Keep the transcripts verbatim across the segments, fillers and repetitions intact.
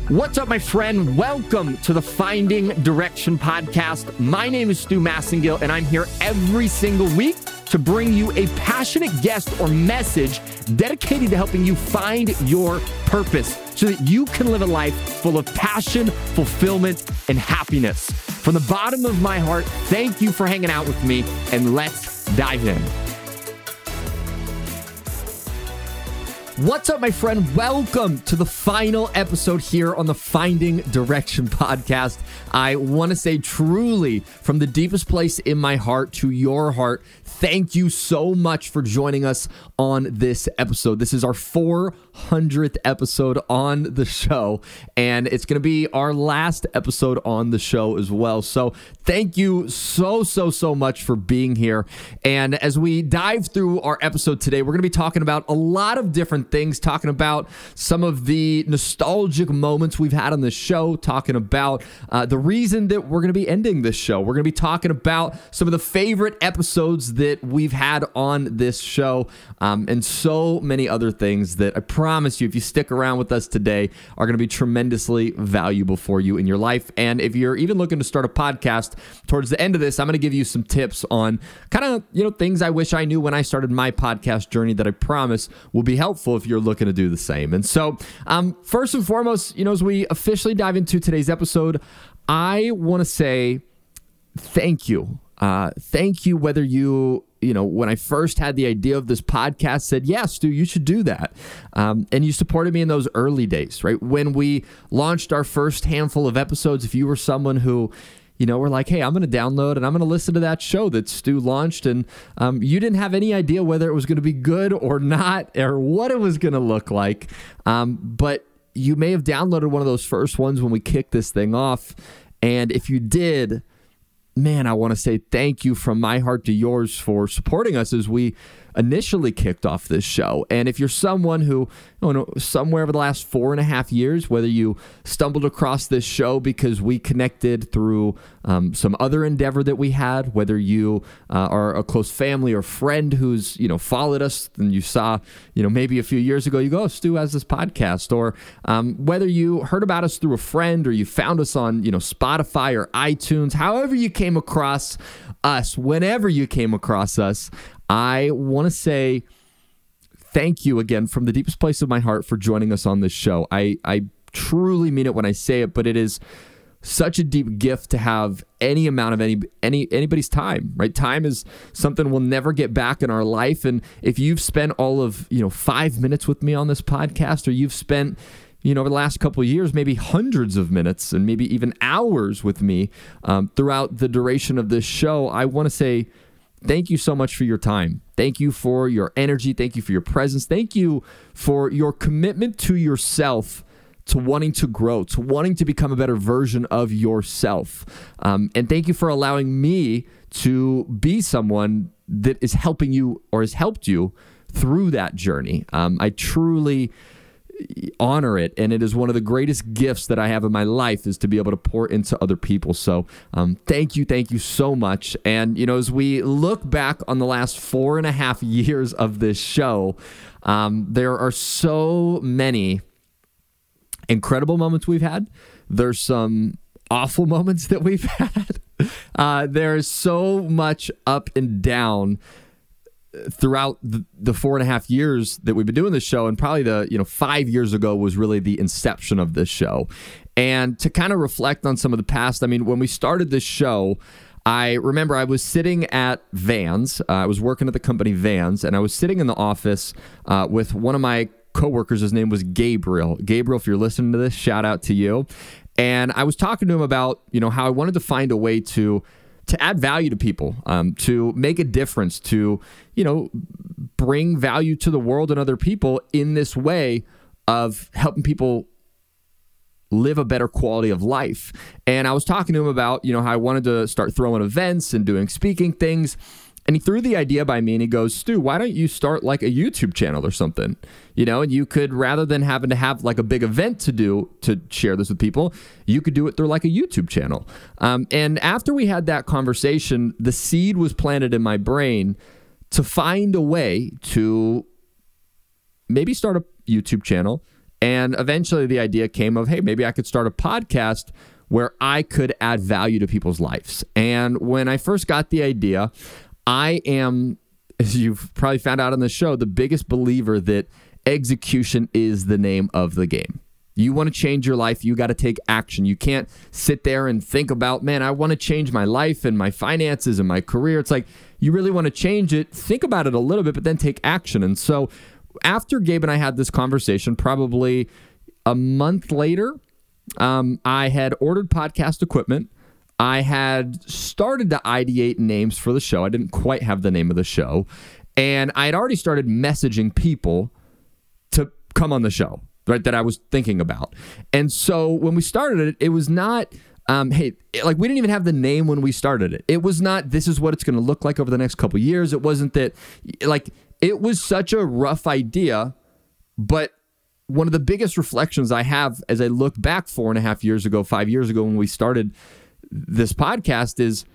What's up, my friend? Welcome to the Finding Direction podcast. My name is Stu Massengill, and I'm here every single week to bring you a passionate guest or message dedicated to helping you find your purpose so that you can live a life full of passion, fulfillment, and happiness. From the bottom of my heart, thank you for hanging out with me, and let's dive in. What's up, my friend? Welcome to the final episode here on the Finding Direction podcast. I want to say truly, from the deepest place in my heart to your heart, thank you so much for joining us on this episode. This is our four hundredth episode on the show, and it's going to be our last episode on the show as well. So thank you so, so, so much for being here. And as we dive through our episode today, we're going to be talking about a lot of different things, talking about some of the nostalgic moments we've had on the show, talking about uh, the reason that we're going to be ending this show. We're going to be talking about some of the favorite episodes that we've had on this show, um, and so many other things that I promise you, if you stick around with us today, are going to be tremendously valuable for you in your life. And if you're even looking to start a podcast, towards the end of this, I'm going to give you some tips on kind of, you know, things I wish I knew when I started my podcast journey that I promise will be helpful if you're looking to do the same. And so, um, first and foremost, you know, as we officially dive into today's episode, I want to say thank you. Uh, thank you, whether you, you know, when I first had the idea of this podcast, said, yeah, Stu, you should do that. Um, and you supported me in those early days, right? When we launched our first handful of episodes, if you were someone who, you know, we're like, hey, I'm going to download and I'm going to listen to that show that Stu launched. And um, you didn't have any idea whether it was going to be good or not, or what it was going to look like. Um, but you may have downloaded one of those first ones when we kicked this thing off. And if you did, man, I want to say thank you from my heart to yours for supporting us as we initially kicked off this show. And if you're someone who, you know, somewhere over the last four and a half years, whether you stumbled across this show because we connected through um, some other endeavor that we had, whether you uh, are a close family or friend who's, you know, followed us and you saw, you know, maybe a few years ago, you go, oh, Stu has this podcast, or um, whether you heard about us through a friend or you found us on, you know, Spotify or iTunes, however you came across us, whenever you came across us, I want to say thank you again from the deepest place of my heart for joining us on this show. I, I truly mean it when I say it, but it is such a deep gift to have any amount of any any anybody's time, right? Time is something we'll never get back in our life. And if you've spent all of, you know, five minutes with me on this podcast, or you've spent, you know, over the last couple of years, maybe hundreds of minutes and maybe even hours with me um, throughout the duration of this show, I want to say thank you so much for your time. Thank you for your energy. Thank you for your presence. Thank you for your commitment to yourself, to wanting to grow, to wanting to become a better version of yourself. Um, and thank you for allowing me to be someone that is helping you or has helped you through that journey. Um, I truly honor it, and it is one of the greatest gifts that I have in my life, is to be able to pour into other people. So um, thank you, thank you so much. And you know, as we look back on the last four and a half years of this show, um, there are so many incredible moments we've had. There's some awful moments that we've had. Uh, there's so much up and down throughout the, the four and a half years that we've been doing this show. And probably the, you know, five years ago was really the inception of this show. And to kind of reflect on some of the past, I mean, when we started this show, I remember I was sitting at Vans. Uh, I was working at the company Vans, and I was sitting in the office uh, with one of my coworkers. His name was Gabriel. Gabriel, if you're listening to this, shout out to you. And I was talking to him about, you know, how I wanted to find a way to to add value to people, um, to make a difference, to, you know, bring value to the world and other people in this way of helping people live a better quality of life. And I was talking to him about, you know, how I wanted to start throwing events and doing speaking things. And he threw the idea by me and he goes, Stu, why don't you start like a YouTube channel or something? You know, and you could, rather than having to have like a big event to do to share this with people, you could do it through like a YouTube channel. Um, and after we had that conversation, the seed was planted in my brain to find a way to maybe start a YouTube channel And eventually the idea came of, hey, maybe I could start a podcast where I could add value to people's lives. And when I first got the idea, I am, as you've probably found out on the show, the biggest believer that execution is the name of the game. You want to change your life, you got to take action. You can't sit there and think about, man, I want to change my life and my finances and my career. It's like, you really want to change it, think about it a little bit, but then take action. And so after Gabe and I had this conversation, probably a month later, um, I had ordered podcast equipment. I had started to ideate names for the show. I didn't quite have the name of the show. And I had already started messaging people to come on the show, right, that I was thinking about. And so when we started it, it was not, um, hey, like we didn't even have the name when we started it. It was not, this is what it's going to look like over the next couple of years. It wasn't that, like, it was such a rough idea, but one of the biggest reflections I have as I look back four and a half years ago, five years ago when we started this podcast is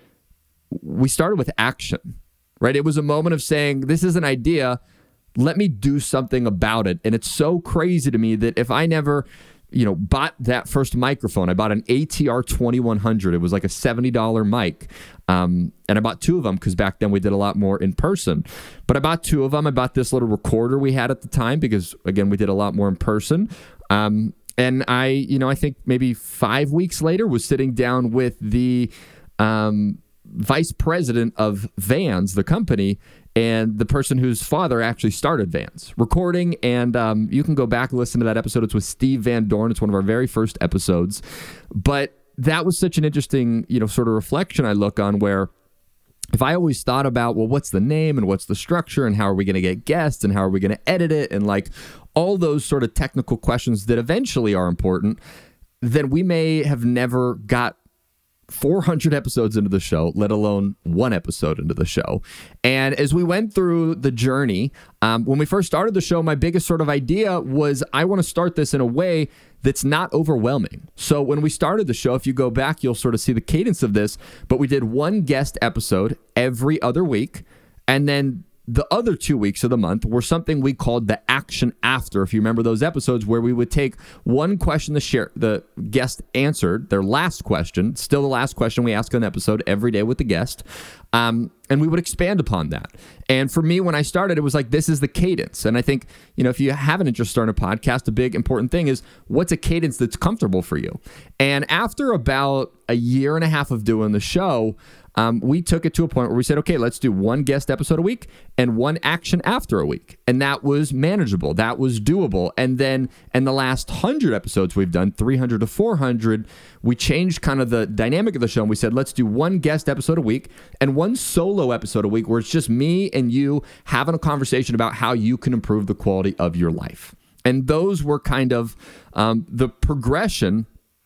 we started with action, right? It was a moment of saying, this is an idea, let me do something about it. And it's so crazy to me that if I never, you know, bought that first microphone, I bought an A T R twenty-one hundred. It was like a seventy dollars mic. Um, and I bought two of them because back then we did a lot more in person. But I bought two of them. I bought this little recorder we had at the time because, again, we did a lot more in person. Um, and I, you know, I think maybe five weeks later was sitting down with the um, vice president of Vans, the company, and the person whose father actually started Vans recording. And um, you can go back and listen to that episode. It's with Steve Van Dorn. It's one of our very first episodes. But that was such an interesting, you know, sort of reflection I look on where if I always thought about, well, what's the name and what's the structure and how are we going to get guests and how are we going to edit it and like all those sort of technical questions that eventually are important, then we may have never got four hundred episodes into the show, let alone one episode into the show. And as we went through the journey, um, when we first started the show, my biggest sort of idea was I want to start this in a way that's not overwhelming. So when we started the show, if you go back, you'll sort of see the cadence of this, but we did one guest episode every other week. And then the other two weeks of the month were something we called the action after. If you remember those episodes where we would take one question the share the guest answered, their last question, still the last question we ask on an episode every day with the guest, um, and we would expand upon that. And for me, when I started, it was like, this is the cadence. And I think, you know, if you have an interest in starting a podcast, a big important thing is what's a cadence that's comfortable for you. And after about a year and a half of doing the show, Um, we took it to a point where we said, okay, let's do one guest episode a week and one action after a week. And that was manageable. That was doable. And then in the last one hundred episodes we've done, three hundred to four hundred, we changed kind of the dynamic of the show. And we said, let's do one guest episode a week and one solo episode a week where it's just me and you having a conversation about how you can improve the quality of your life. And those were kind of um, the progression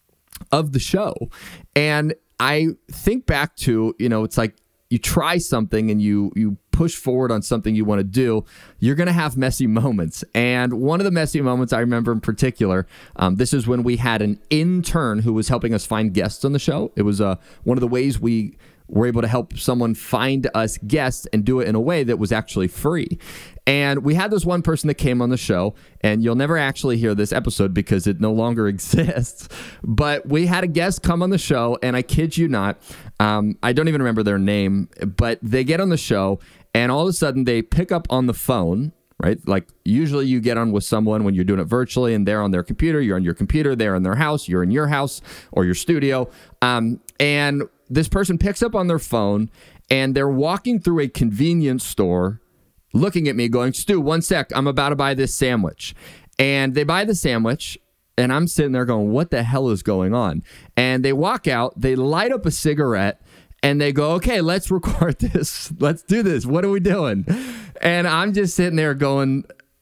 of the show. And I think back to, you know, it's like you try something and you you push forward on something you want to do, you're going to have messy moments. And one of the messy moments I remember in particular, um, this is when we had an intern who was helping us find guests on the show. It was uh, one of the ways we were able to help someone find us guests and do it in a way that was actually free. And we had this one person that came on the show, and you'll never actually hear this episode because it no longer exists, but we had a guest come on the show, and I kid you not, um, I don't even remember their name, but they get on the show, and all of a sudden they pick up on the phone, right? Like usually you get on with someone when you're doing it virtually and they're on their computer, you're on your computer, they're in their house, you're in your house or your studio, um, and this person picks up on their phone, and they're walking through a convenience store looking at me going, Stu, one sec, I'm about to buy this sandwich. And they buy the sandwich, and I'm sitting there going, what the hell is going on? And they walk out, they light up a cigarette, and they go, okay, let's record this. Let's do this. What are we doing? And I'm just sitting there going,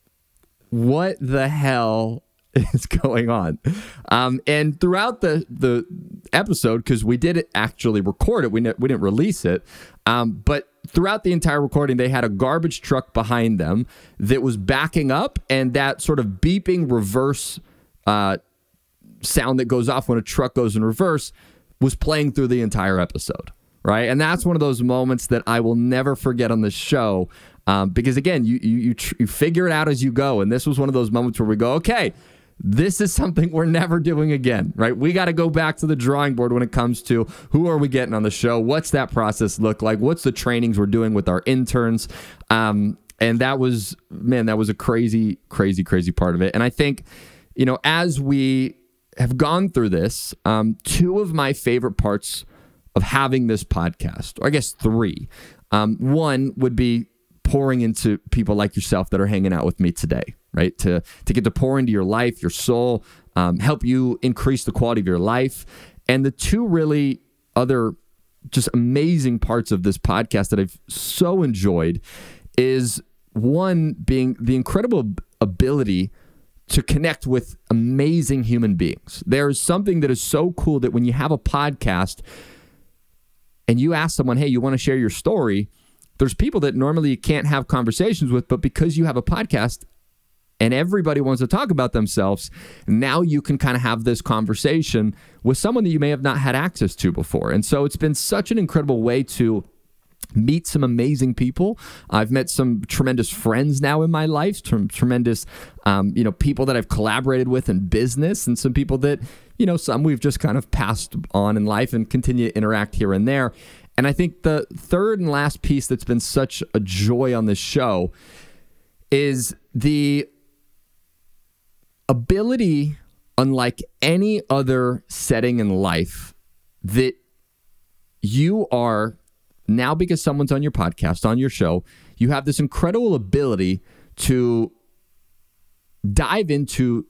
what the hell is going on? Um, and throughout the, the episode, because we did actually record it, we, ne- we didn't release it, um, but throughout the entire recording, they had a garbage truck behind them that was backing up, and that sort of beeping reverse uh, sound that goes off when a truck goes in reverse was playing through the entire episode, right? And that's one of those moments that I will never forget on this show, um, because again, you you you, tr- you figure it out as you go, and this was one of those moments where we go, okay, this is something we're never doing again, right? We got to go back to the drawing board when it comes to who are we getting on the show? What's that process look like? What's the trainings we're doing with our interns? Um, and that was, man, that was a crazy, crazy, crazy part of it. And I think, you know, as we have gone through this, um, two of my favorite parts of having this podcast, or I guess three, um, one would be pouring into people like yourself that are hanging out with me today, right? To to get to pour into your life, your soul, um, help you increase the quality of your life. And the two really other just amazing parts of this podcast that I've so enjoyed is one being the incredible ability to connect with amazing human beings. There is something that is so cool that when you have a podcast and you ask someone, hey, you want to share your story? There's people that normally you can't have conversations with, but because you have a podcast and everybody wants to talk about themselves, now you can kind of have this conversation with someone that you may have not had access to before. And so it's been such an incredible way to meet some amazing people. I've met some tremendous friends now in my life, some tremendous, um, you know, people that I've collaborated with in business, and some people that, you know, some we've just kind of passed on in life and continue to interact here and there. And I think the third and last piece that's been such a joy on this show is the ability, unlike any other setting in life, that you are now, because someone's on your podcast, on your show, you have this incredible ability to dive into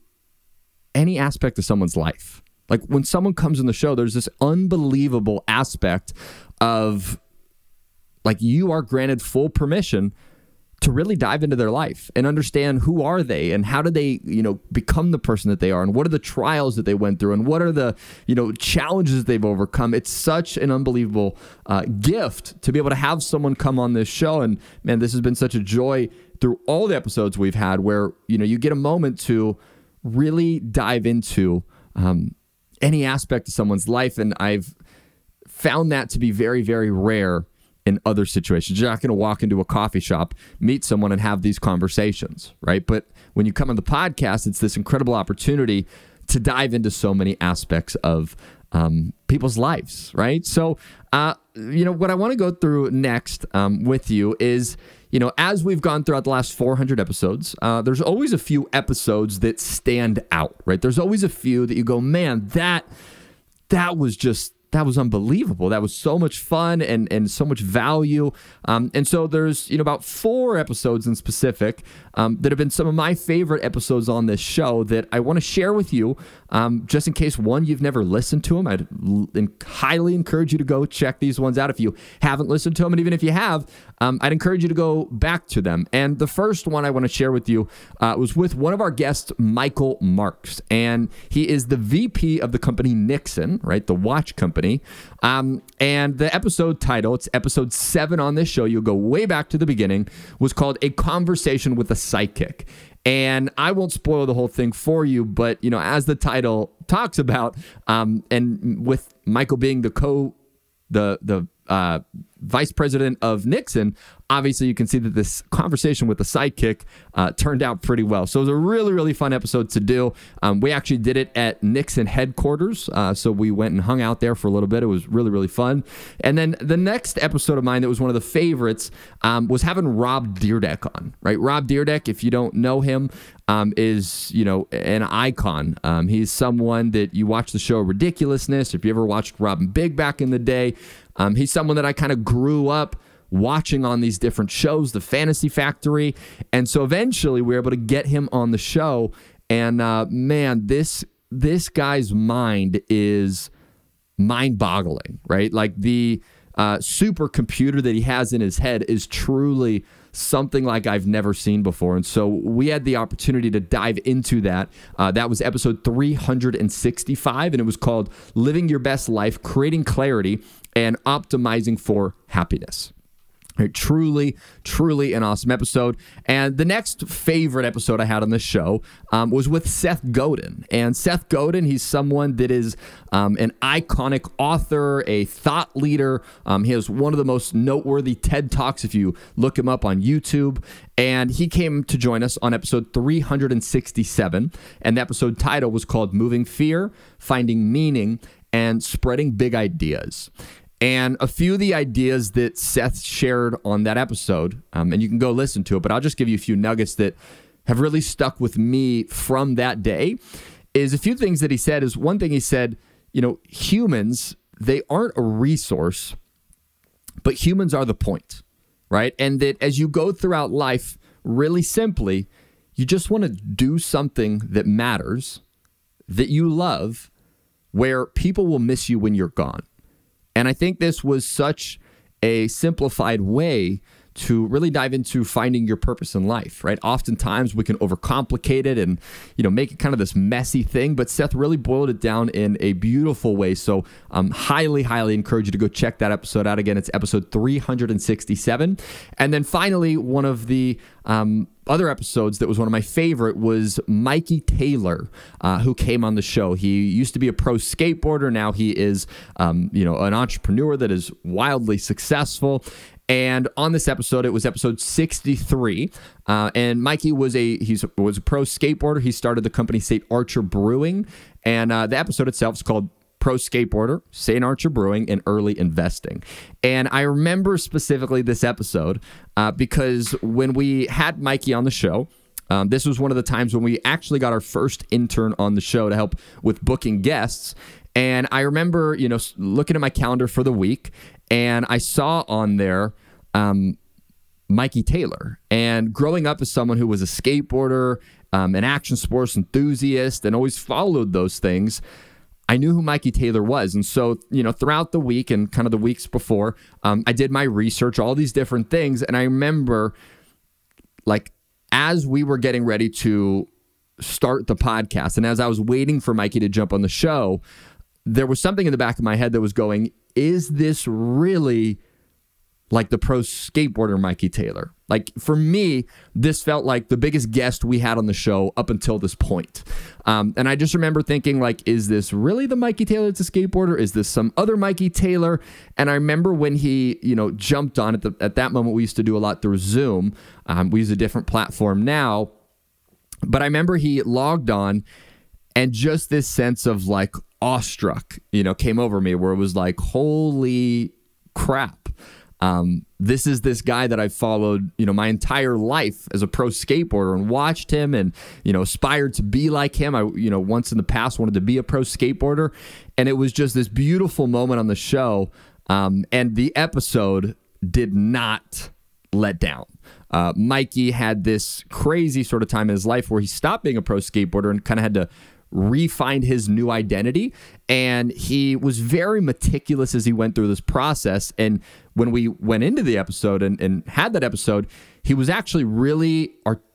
any aspect of someone's life. Like when someone comes on the show, there's this unbelievable aspect of, like, you are granted full permission to really dive into their life and understand who are they and how did they, you know, become the person that they are, and what are the trials that they went through, and what are the, you know, challenges they've overcome. It's such an unbelievable uh, gift to be able to have someone come on this show. And man, this has been such a joy through all the episodes we've had where, you know, you get a moment to really dive into um, any aspect of someone's life. And I've found that to be very, very rare in other situations. You're not going to walk into a coffee shop, meet someone, and have these conversations, right? But when you come on the podcast, it's this incredible opportunity to dive into so many aspects of um, people's lives, right? So, uh, you know, what I want to go through next um, with you is, you know, as we've gone throughout the last four hundred episodes, uh, there's always a few episodes that stand out, right? There's always a few that you go, man, that that was just, that was unbelievable. That was so much fun and, and so much value. Um, and so there's, you know, about four episodes in specific um, that have been some of my favorite episodes on this show that I want to share with you, um, just in case, one, you've never listened to them. I'd l- highly encourage you to go check these ones out if you haven't listened to them. And even if you have, um, I'd encourage you to go back to them. And the first one I want to share with you uh, was with one of our guests, Michael Marks. And he is the V P of the company Nixon, right? The watch company. Um, and the episode title, it's episode seven on this show, you'll go way back to the beginning, was called A Conversation with a Psychic. And I won't spoil the whole thing for you, but, you know, as the title talks about, um, and with Michael being the co, the, the, uh, vice president of Nixon, obviously you can see that this conversation with the sidekick uh, turned out pretty well. So it was a really, really fun episode to do. Um, we actually did it at Nixon headquarters. Uh, so we went and hung out there for a little bit. It was really, really fun. And then the next episode of mine that was one of the favorites um, was having Rob Dyrdek on, right? Rob Dyrdek, if you don't know him, um, is, you know, an icon. Um, he's someone that you watch the show Ridiculousness. If you ever watched Robin Big back in the day, um, he's someone that I kind of grew up watching on these different shows, the Fantasy Factory. And so eventually we were able to get him on the show. And uh, man, this this guy's mind is mind-boggling, right? Like the uh, supercomputer that he has in his head is truly something like I've never seen before. And so we had the opportunity to dive into that. Uh, that was episode three hundred sixty-five, and it was called Living Your Best Life, Creating Clarity, and Optimizing for Happiness. Right, truly, truly an awesome episode. And the next favorite episode I had on the show um, was with Seth Godin. And Seth Godin, he's someone that is um, an iconic author, a thought leader. Um, he has one of the most noteworthy TED Talks if you look him up on YouTube. And he came to join us on episode three hundred sixty-seven. And the episode title was called Moving Fear, Finding Meaning, and Spreading Big Ideas. And a few of the ideas that Seth shared on that episode, um, and you can go listen to it, but I'll just give you a few nuggets that have really stuck with me from that day, is a few things that he said. Is one thing he said, you know, humans, they aren't a resource, but humans are the point, right? And that as you go throughout life, really simply, you just want to do something that matters, that you love, where people will miss you when you're gone. And I think this was such a simplified way to really dive into finding your purpose in life, right? Oftentimes we can overcomplicate it and, you know, make it kind of this messy thing, but Seth really boiled it down in a beautiful way. So um, highly, highly encourage you to go check that episode out. Again, it's episode three hundred sixty-seven. And then finally, one of the um, other episodes that was one of my favorite was Mikey Taylor, uh, who came on the show. He used to be a pro skateboarder. Now he is, um, you know, an entrepreneur that is wildly successful. And on this episode, it was episode sixty-three. Uh, and Mikey was a he's was a pro skateboarder. He started the company Saint Archer Brewing. And uh, the episode itself is called Pro Skateboarder, Saint Archer Brewing, and Early Investing. And I remember specifically this episode uh, because when we had Mikey on the show, um, this was one of the times when we actually got our first intern on the show to help with booking guests. And I remember, you know, looking at my calendar for the week, and I saw on there um, Mikey Taylor. And growing up as someone who was a skateboarder, um, an action sports enthusiast, and always followed those things, I knew who Mikey Taylor was. And so, you know, throughout the week and kind of the weeks before, um, I did my research, all these different things. And I remember, like, as we were getting ready to start the podcast, and as I was waiting for Mikey to jump on the show, there was something in the back of my head that was going, is this really like the pro skateboarder Mikey Taylor? Like, for me, this felt like the biggest guest we had on the show up until this point. Um, and I just remember thinking, like, is this really the Mikey Taylor that's a skateboarder? Is this some other Mikey Taylor? And I remember when he, you know, jumped on at the, at that moment, we used to do a lot through Zoom. Um, we use a different platform now. But I remember he logged on, and just this sense of like awestruck, you know, came over me, where it was like, holy crap. Um, this is this guy that I've followed, you know, my entire life as a pro skateboarder, and watched him and, you know, aspired to be like him. I, you know, once in the past wanted to be a pro skateboarder, and it was just this beautiful moment on the show. Um, and the episode did not let down. Uh, Mikey had this crazy sort of time in his life where he stopped being a pro skateboarder and kind of had to refind his new identity. And he was very meticulous as he went through this process. And when we went into the episode and, and had that episode, he was actually really art-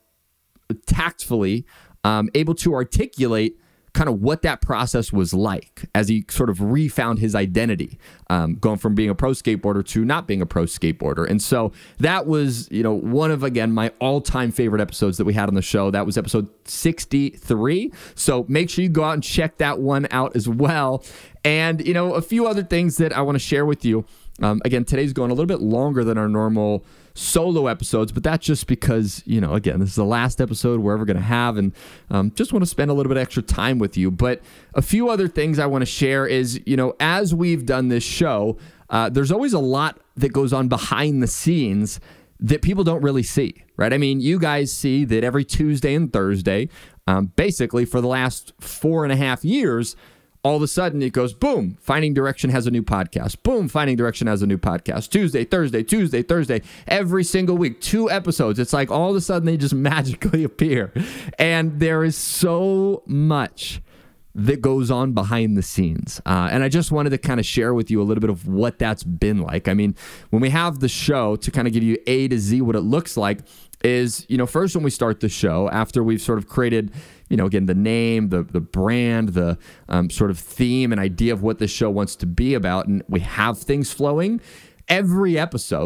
tactfully um, able to articulate kind of what that process was like as he sort of refound his identity, um, going from being a pro skateboarder to not being a pro skateboarder. And so that was, you know, one of, again, my all-time favorite episodes that we had on the show. That was episode sixty-three. So make sure you go out and check that one out as well. And, you know, a few other things that I want to share with you. Um, again, today's going a little bit longer than our normal solo episodes, but that's just because, you know, again, this is the last episode we're ever going to have, and um, just want to spend a little bit extra time with you. But a few other things I want to share is, you know, as we've done this show, uh, there's always a lot that goes on behind the scenes that people don't really see, right? I mean, you guys see that every Tuesday and Thursday, um, basically for the last four and a half years, all of a sudden it goes, boom, Finding Direction has a new podcast. Boom, Finding Direction has a new podcast. Tuesday, Thursday, Tuesday, Thursday, every single week, two episodes. It's like all of a sudden they just magically appear. And there is so much that goes on behind the scenes. Uh, and I just wanted to kind of share with you a little bit of what that's been like. I mean, when we have the show, to kind of give you A to Z what it looks like is, you know, first when we start the show, after we've sort of created, you know, again, the name, the the brand, the um, sort of theme and idea of what this show wants to be about, and we have things flowing, every episode,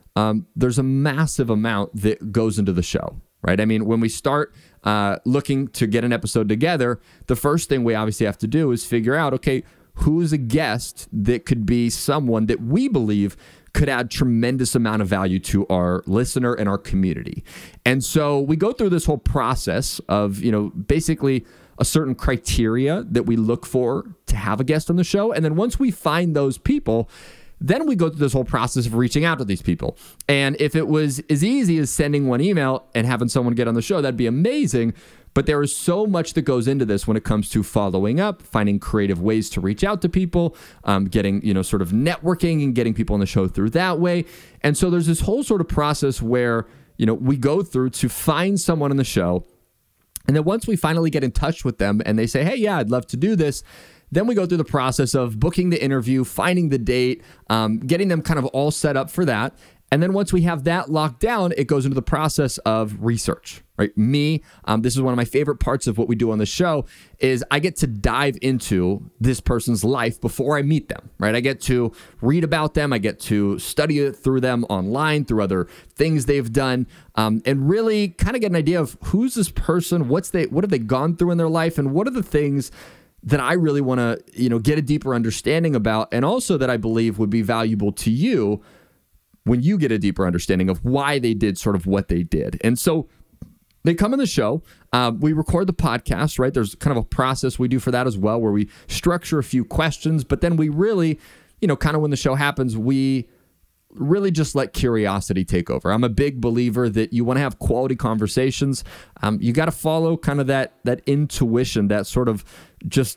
um, there's a massive amount that goes into the show, right? I mean, when we start uh, looking to get an episode together, the first thing we obviously have to do is figure out, okay, who's a guest that could be someone that we believe could add tremendous amount of value to our listener and our community. And so we go through this whole process of, you know, basically a certain criteria that we look for to have a guest on the show. And then once we find those people, then we go through this whole process of reaching out to these people. And if it was as easy as sending one email and having someone get on the show, that'd be amazing. But there is so much that goes into this when it comes to following up, finding creative ways to reach out to people, um, getting, you know, sort of networking and getting people on the show through that way. And so there's this whole sort of process where, you know, we go through to find someone on the show. And then once we finally get in touch with them and they say, hey, yeah, I'd love to do this, then we go through the process of booking the interview, finding the date, um, getting them kind of all set up for that. And then once we have that locked down, it goes into the process of research, right? Me, um, this is one of my favorite parts of what we do on the show is I get to dive into this person's life before I meet them, right? I get to read about them. I get to study it through them online, through other things they've done, um, and really kind of get an idea of who's this person, what's they, what have they gone through in their life, and what are the things that I really want to, you know, get a deeper understanding about, and also that I believe would be valuable to you when you get a deeper understanding of why they did sort of what they did. And so they come on the show. Uh, we record the podcast, right? There's kind of a process we do for that as well, where we structure a few questions, but then we really, you know, kind of when the show happens, we really just let curiosity take over. I'm a big believer that you want to have quality conversations. Um, you got to follow kind of that that intuition, that sort of just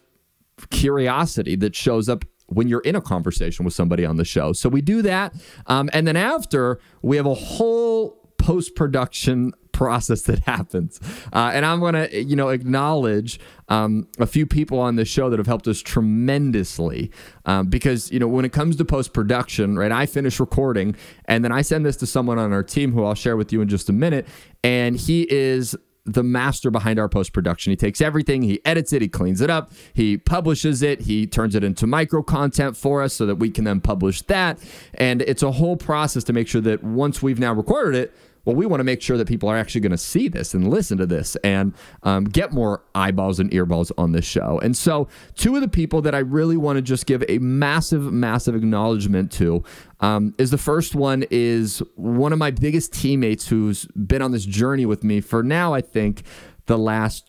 curiosity that shows up when you're in a conversation with somebody on the show. So we do that. Um, and then after, we have a whole post-production process that happens. Uh, and I'm going to, you know, acknowledge um, a few people on the show that have helped us tremendously um, because, you know, when it comes to post-production, right, I finish recording and then I send this to someone on our team who I'll share with you in just a minute. And he is the master behind our post-production. He takes everything, he edits it, he cleans it up, he publishes it, he turns it into micro content for us so that we can then publish that. And it's a whole process to make sure that once we've now recorded it, well, we want to make sure that people are actually going to see this and listen to this and um, get more eyeballs and earballs on this show. And so two of the people that I really want to just give a massive, massive acknowledgement to um, is the first one is one of my biggest teammates who's been on this journey with me for now, I think, the last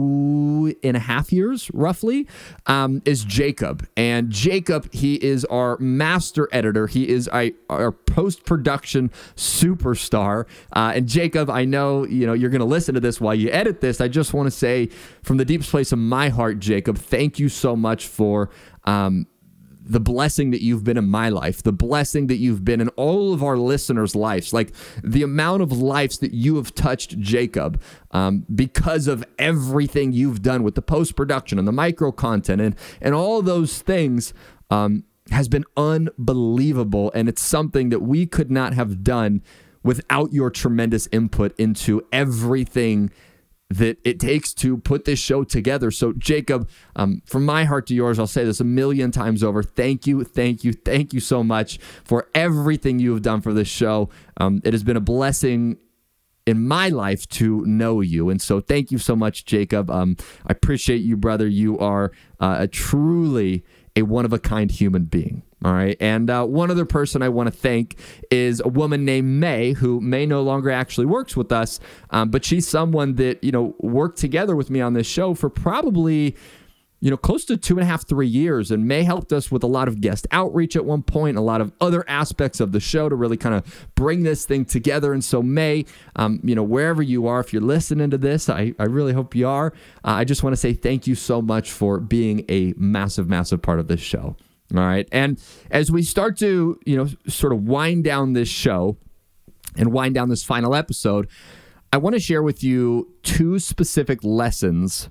two and a half years, roughly, um, is Jacob. And Jacob, he is our master editor. He is our, our post-production superstar. Uh, and Jacob, I know, you know, you're going to listen to this while you edit this. I just want to say from the deepest place of my heart, Jacob, thank you so much for um, the blessing that you've been in my life, the blessing that you've been in all of our listeners' lives, like the amount of lives that you have touched, Jacob, um, because of everything you've done with the post-production and the micro content and, and all those things um, has been unbelievable. And it's something that we could not have done without your tremendous input into everything that it takes to put this show together. So Jacob, um, from my heart to yours, I'll say this a million times over. Thank you, thank you, thank you so much for everything you have done for this show. Um, it has been a blessing in my life to know you. And so thank you so much, Jacob. Um, I appreciate you, brother. You are uh, a truly a one-of-a-kind human being. All right. And uh, one other person I want to thank is a woman named May, who May no longer actually works with us, um, but she's someone that, you know, worked together with me on this show for probably, you know, close to two and a half, three years. And May helped us with a lot of guest outreach at one point, a lot of other aspects of the show to really kind of bring this thing together. And so May, um, you know, wherever you are, if you're listening to this, I, I really hope you are. Uh, I just want to say thank you so much for being a massive, massive part of this show. All right. And as we start to, you know, sort of wind down this show and wind down this final episode, I want to share with you two specific lessons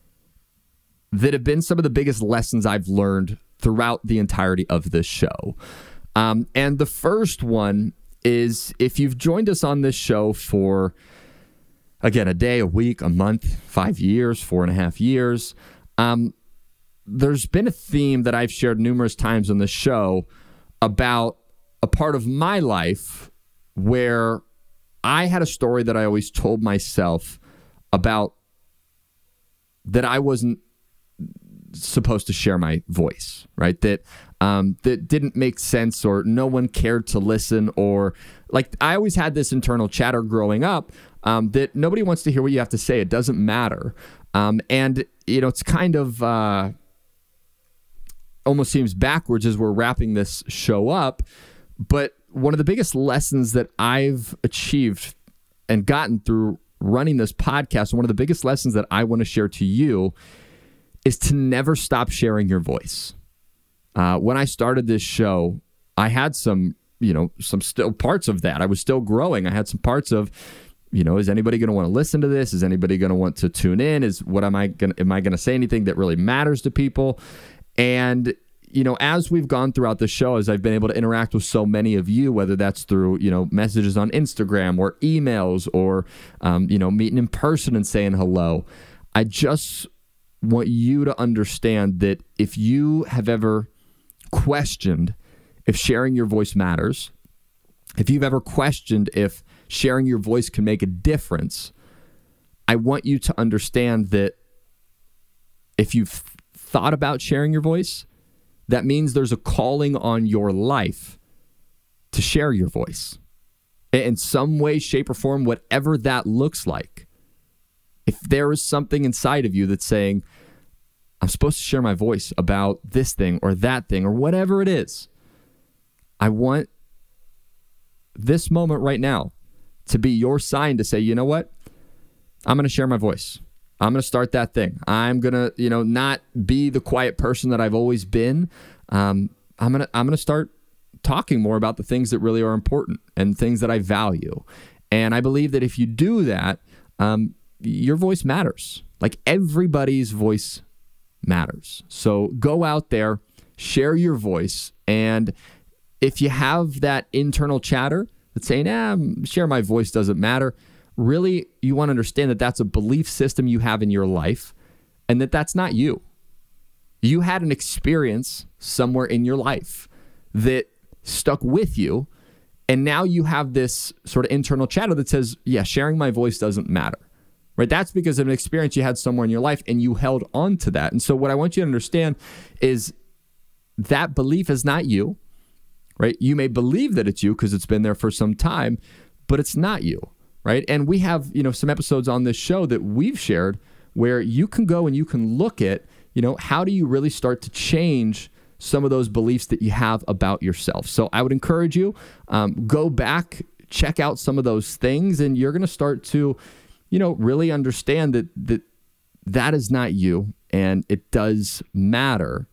that have been some of the biggest lessons I've learned throughout the entirety of this show. Um, and the first one is, if you've joined us on this show for, again, a day, a week, a month, five years, four and a half years, um, there's been a theme that I've shared numerous times on the show about a part of my life where I had a story that I always told myself about that I wasn't supposed to share my voice, right? That um, that didn't make sense, or no one cared to listen, or like I always had this internal chatter growing up um, that nobody wants to hear what you have to say. It doesn't matter. Um, and, you know, it's kind of uh, almost seems backwards as we're wrapping this show up. But one of the biggest lessons that I've achieved and gotten through running this podcast, one of the biggest lessons that I want to share to you, is to never stop sharing your voice. Uh, when I started this show, I had some, you know, some still parts of that. I was still growing. I had some parts of, you know, is anybody going to want to listen to this? Is anybody going to want to tune in? Is what am I going? Am I going to say anything that really matters to people? And you know, as we've gone throughout the show, as I've been able to interact with so many of you, whether that's through, you know, messages on Instagram or emails or, um, you know, meeting in person and saying hello, I just want you to understand that if you have ever questioned if sharing your voice matters, if you've ever questioned if sharing your voice can make a difference, I want you to understand that if you've thought about sharing your voice, that means there's a calling on your life to share your voice in some way, shape, or form, whatever that looks like. If there is something inside of you that's saying, I'm supposed to share my voice about this thing or that thing or whatever it is, I want this moment right now to be your sign to say, you know what? I'm going to share my voice. I'm going to start that thing. I'm going to, you know, not be the quiet person that I've always been. Um, I'm going to, I'm going to start talking more about the things that really are important and things that I value. And I believe that if you do that, um, your voice matters. Like everybody's voice matters. So go out there, share your voice. And if you have that internal chatter that's saying, ah, share my voice doesn't matter, really, you want to understand that that's a belief system you have in your life and that that's not you. You had an experience somewhere in your life that stuck with you, and now you have this sort of internal chatter that says, yeah, sharing my voice doesn't matter, right? That's because of an experience you had somewhere in your life and you held on to that. And so what I want you to understand is that belief is not you, right? You may believe that it's you because it's been there for some time, but it's not you. Right. And we have, you know, some episodes on this show that we've shared where you can go and you can look at, you know, how do you really start to change some of those beliefs that you have about yourself? So I would encourage you, um, go back, check out some of those things, and you're going to start to, you know, really understand that that that is not you. And it does matter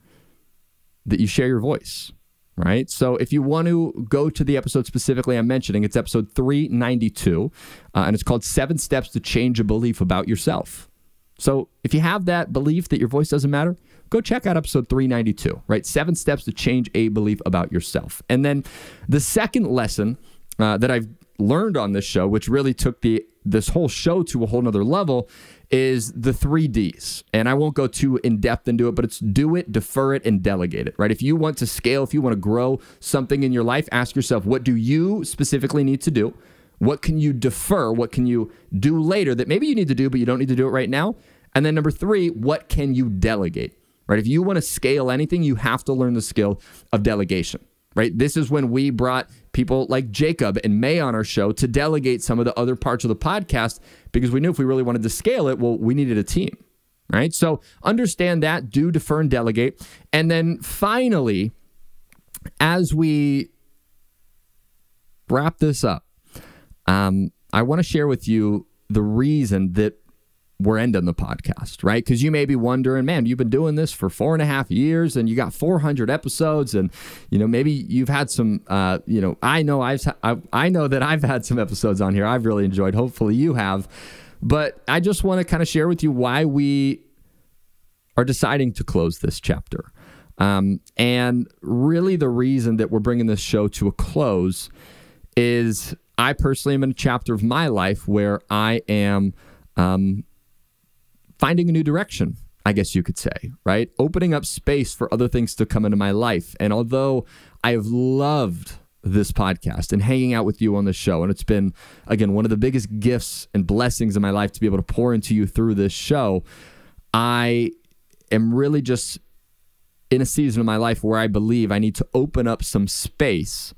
that you share your voice. Right. So if you want to go to the episode specifically I'm mentioning, it's episode three ninety-two, uh, and it's called Seven Steps to Change a Belief About Yourself. So if you have that belief that your voice doesn't matter, go check out episode three ninety-two, right? Seven Steps to Change a Belief About Yourself. And then the second lesson uh, that I've learned on this show, which really took the this whole show to a whole nother level, is the three D's. And I won't go too in depth into it, but it's do it, defer it, and delegate it, right? If you want to scale, if you want to grow something in your life, ask yourself, what do you specifically need to do? What can you defer? What can you do later that maybe you need to do, but you don't need to do it right now? And then number three, what can you delegate, right? If you want to scale anything, you have to learn the skill of delegation. Right? This is when we brought people like Jacob and May on our show to delegate some of the other parts of the podcast because we knew if we really wanted to scale it, well, we needed a team, right? So understand that, do, defer, and delegate. And then finally, as we wrap this up, um, I want to share with you the reason that we're ending the podcast, right? Because you may be wondering, man, you've been doing this for four and a half years and you got four hundred episodes, and you know maybe you've had some, uh, you know, I know I've I, I know that I've had some episodes on here I've really enjoyed. Hopefully you have, but I just want to kind of share with you why we are deciding to close this chapter, um, and really the reason that we're bringing this show to a close is I personally am in a chapter of my life where I am. Um, Finding a new direction, I guess you could say, right? Opening up space for other things to come into my life. And although I have loved this podcast and hanging out with you on the show. And it's been, again, one of the biggest gifts and blessings in my life to be able to pour into you through this show. I am really just in a season of my life where I believe I need to open up some space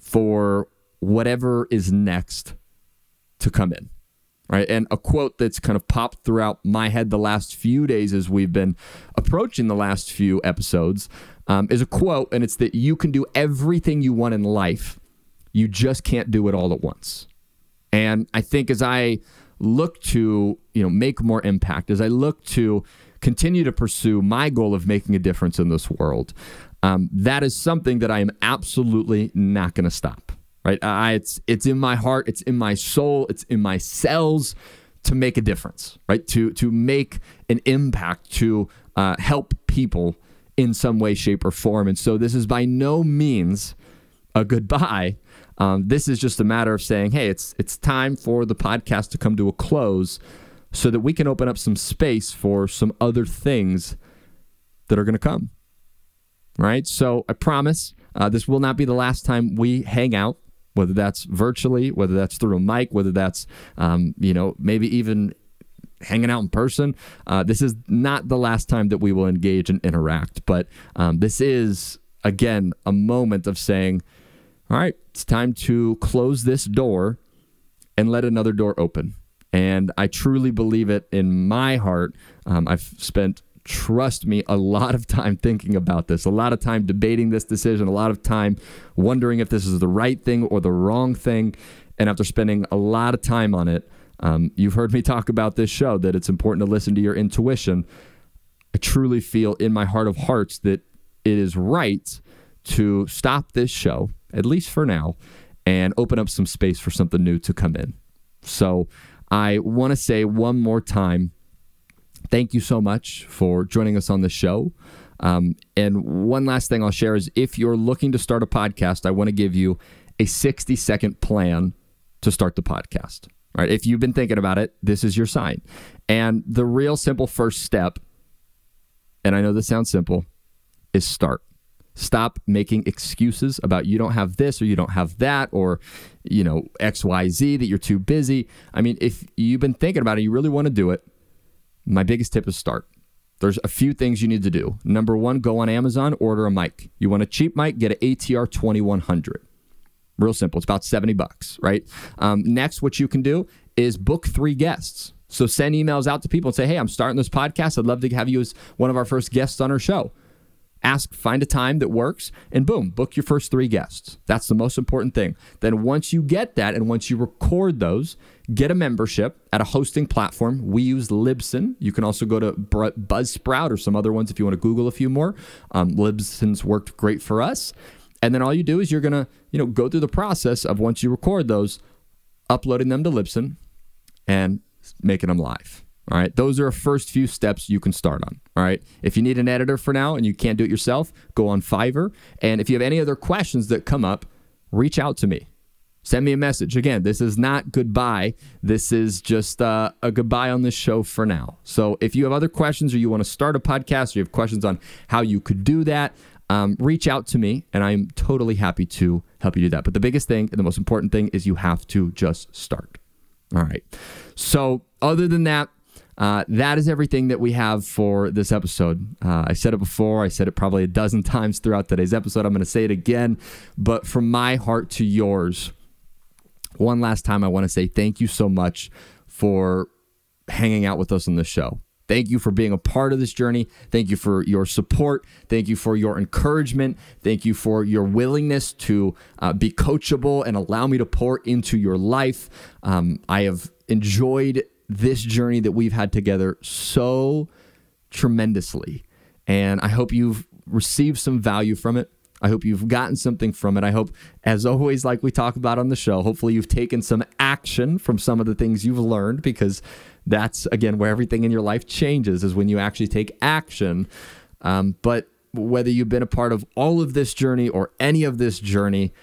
for whatever is next to come in. Right. And a quote that's kind of popped throughout my head the last few days as we've been approaching the last few episodes um, is a quote, and it's that you can do everything you want in life. You just can't do it all at once. And I think as I look to, you know, make more impact, as I look to continue to pursue my goal of making a difference in this world, um, that is something that I am absolutely not going to stop. Right? I, it's it's in my heart, it's in my soul, it's in my cells to make a difference, right? To to make an impact, to uh, help people in some way, shape, or form. And so this is by no means a goodbye. Um, this is just a matter of saying, hey, it's it's time for the podcast to come to a close so that we can open up some space for some other things that are going to come, right? So I promise uh, this will not be the last time we hang out, whether that's virtually, whether that's through a mic, whether that's, um, you know, maybe even hanging out in person. Uh, this is not the last time that we will engage and interact. But um, this is, again, a moment of saying, all right, it's time to close this door and let another door open. And I truly believe it in my heart. Um, I've spent, trust me, a lot of time thinking about this, a lot of time debating this decision, a lot of time wondering if this is the right thing or the wrong thing. And after spending a lot of time on it, um, you've heard me talk about this show, that it's important to listen to your intuition. I truly feel in my heart of hearts that it is right to stop this show, at least for now, and open up some space for something new to come in. So I want to say one more time, thank you so much for joining us on the show. Um, and one last thing I'll share is if you're looking to start a podcast, I want to give you a sixty second plan to start the podcast. Right? If you've been thinking about it, this is your sign. And the real simple first step, and I know this sounds simple, is start. Stop making excuses about you don't have this or you don't have that or, you know, X, Y, Z, that you're too busy. I mean, if you've been thinking about it, you really want to do it, my biggest tip is start. There's a few things you need to do. Number one, go on Amazon, order a mic. You want a cheap mic, get an A T R twenty-one hundred. Real simple. It's about seventy bucks, right? Um, next, what you can do is book three guests. So send emails out to people and say, hey, I'm starting this podcast. I'd love to have you as one of our first guests on our show. Ask, find a time that works, and boom, book your first three guests. That's the most important thing. Then once you get that, and once you record those, get a membership at a hosting platform. We use Libsyn. You can also go to Buzzsprout or some other ones if you want to Google a few more. Um, Libsyn's worked great for us. And then all you do is you're going to, you know, go through the process of once you record those, uploading them to Libsyn and making them live. All right. Those are the first few steps you can start on. All right. If you need an editor for now and you can't do it yourself, go on Fiverr. And if you have any other questions that come up, reach out to me. Send me a message. Again, this is not goodbye. This is just uh, a goodbye on this show for now. So if you have other questions or you want to start a podcast or you have questions on how you could do that, um, reach out to me and I'm totally happy to help you do that. But the biggest thing and the most important thing is you have to just start. All right. So other than that, Uh, that is everything that we have for this episode. Uh, I said it before. I said it probably a dozen times throughout today's episode. I'm going to say it again. But from my heart to yours, one last time, I want to say thank you so much for hanging out with us on this show. Thank you for being a part of this journey. Thank you for your support. Thank you for your encouragement. Thank you for your willingness to uh, be coachable and allow me to pour into your life. Um, I have enjoyed this journey that we've had together so tremendously. And I hope you've received some value from it. I hope you've gotten something from it. I hope, as always, like we talk about on the show, hopefully you've taken some action from some of the things you've learned, because that's, again, where everything in your life changes, is when you actually take action. Um, but whether you've been a part of all of this journey or any of this journey,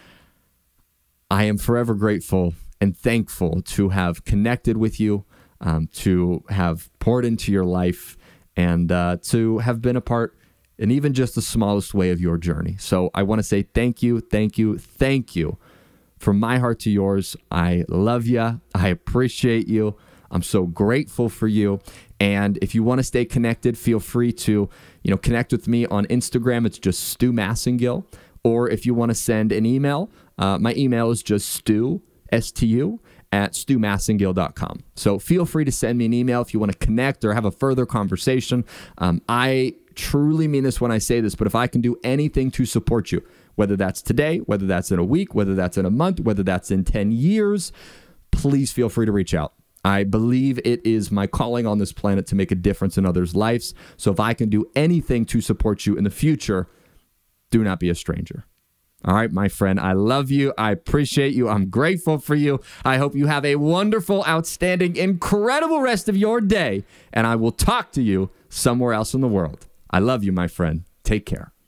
I am forever grateful and thankful to have connected with you, Um, to have poured into your life, and uh, to have been a part in even just the smallest way of your journey. So I want to say thank you, thank you, thank you. From my heart to yours, I love you. I appreciate you. I'm so grateful for you. And if you want to stay connected, feel free to, you know, connect with me on Instagram. It's just Stu Massengill. Or if you want to send an email, uh, my email is just stu, S T U, at stu massengill dot com. So feel free to send me an email if you want to connect or have a further conversation. Um, I truly mean this when I say this, but if I can do anything to support you, whether that's today, whether that's in a week, whether that's in a month, whether that's in ten years, please feel free to reach out. I believe it is my calling on this planet to make a difference in others' lives. So if I can do anything to support you in the future, do not be a stranger. All right, my friend, I love you. I appreciate you. I'm grateful for you. I hope you have a wonderful, outstanding, incredible rest of your day. And I will talk to you somewhere else in the world. I love you, my friend. Take care.